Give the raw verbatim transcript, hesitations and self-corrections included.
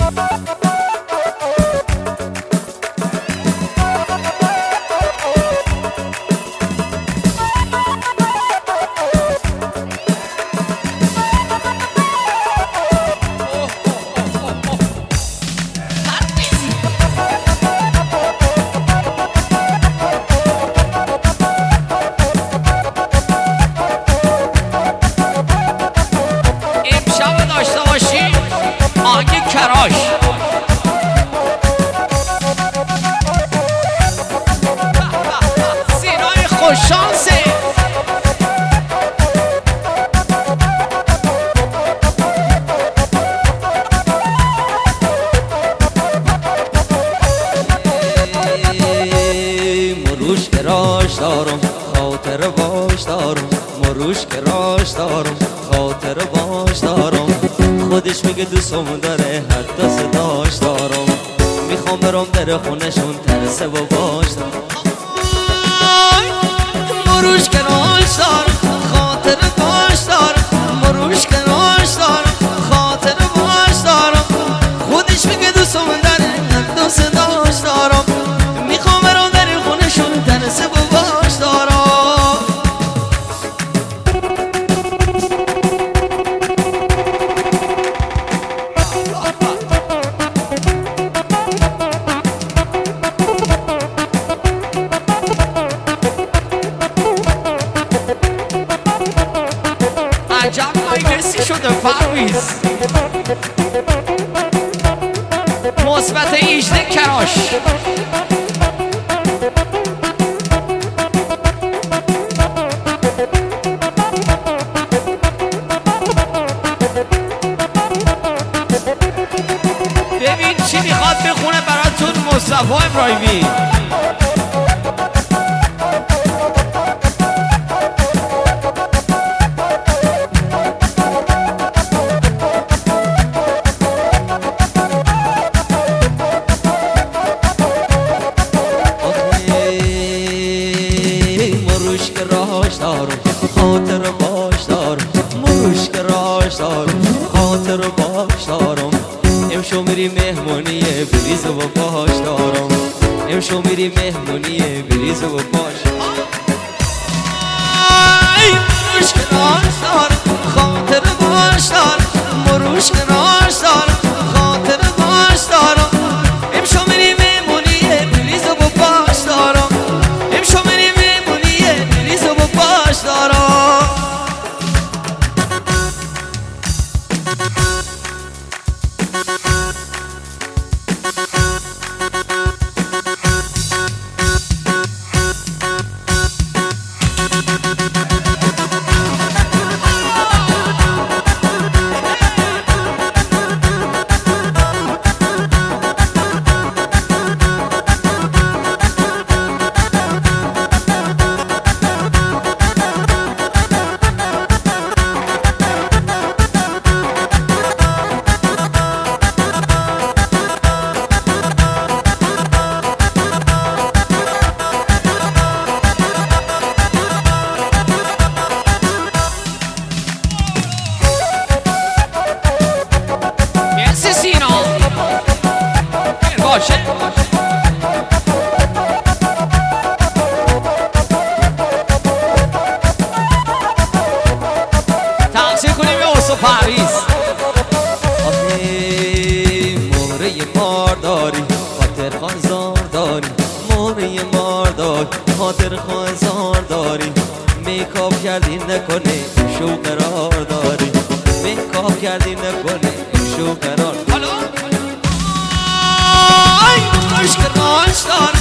مروش که راش دارم خاطر باش دارم مروش که راش دارم خاطر باش دارم خودش میگه دوستم داره حتی صداش دارم میخوام برام در خونشون ترسه و باش دارم مروش که راش دارم خاطر باش دارم مروش که راش دارم خاطر باش دارم خودش میگه دوستم داره حتی صداش دارم میخوام برام در خونشون ترسه و باش دارم عجب مایگرسی شده پرویز مثبت هجده کراش ببین چی میخواد بخونه براتون مصطفی ابراهیمی مروش که راش دارم خاطر باش دارم مروش که راش دارم خاطر باش دارم امشو میری مهمونیه بریز و باش دارم امشو میری مهمونیه بریز و باش مروش که راش دارم خاطر باش دارم مروش که راش دارم خاطر باش دارم امشو میری مهمونیه بریز و باش دارم امشو میری مهمونیه بریز و باش دارم تقصیر کنیم یه اصلا پرویز آخه مهره مار داری خاطر خانزار داری مهره مار داری خاطر خانزار داری میکاپ کردی نکنه شو قرار داری میکاپ کردی نکنه شو قرار حالا مروش که راش دارم